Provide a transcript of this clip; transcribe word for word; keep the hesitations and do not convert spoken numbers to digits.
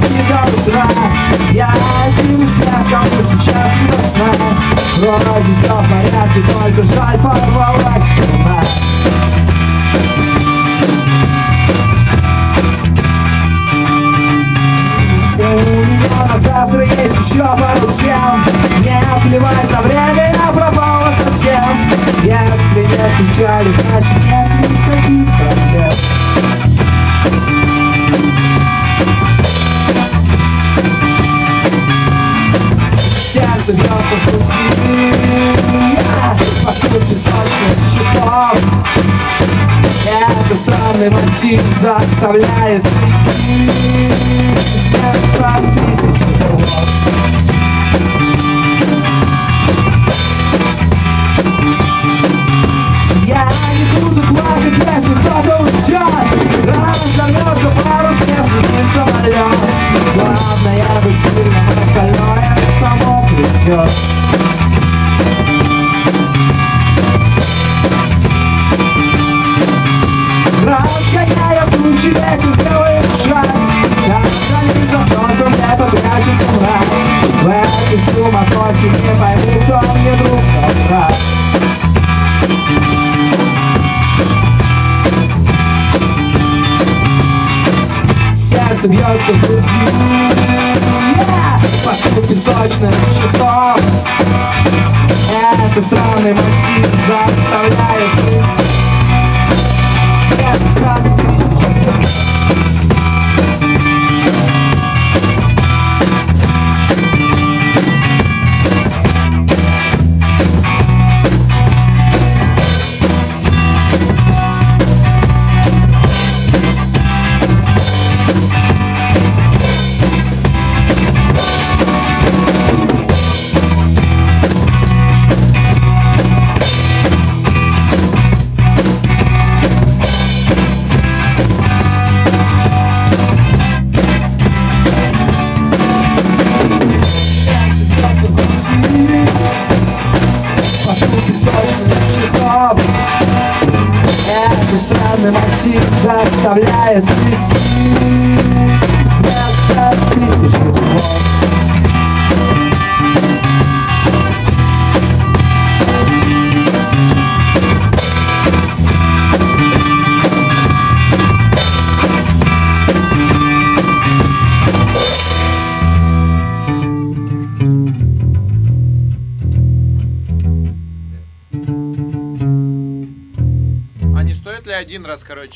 не до утра. Я один из тех, кому сейчас не до сна. Вроде все в порядке, только жаль, порвалась струна. У меня на завтра есть еще пару тем. Мне плевать на время, я пропала совсем. Если нет печали, значит нет никаких проблем. Сердце бьется в груди, я по сути песочных часов. Это странный мотив заставляет идти вместо тысячи слов. Я не буду плакать, если кто-то уйдет. Разорвется парус, не взлетит самолет. Главное быть сильным, остальное само придет. Разгоняя тучи, ветер делает шаг. Как вдали за солнцем где-то прячется мрак. В этой суматохе не пойму, кто мне друг, кто враг. Сердце бьется в груди, yeah! По сути песочных часов. Это странный мотив заставляет идти. Это странный мотив заставляет идти вместо тысячи слов. А не стоит ли один раз, короче?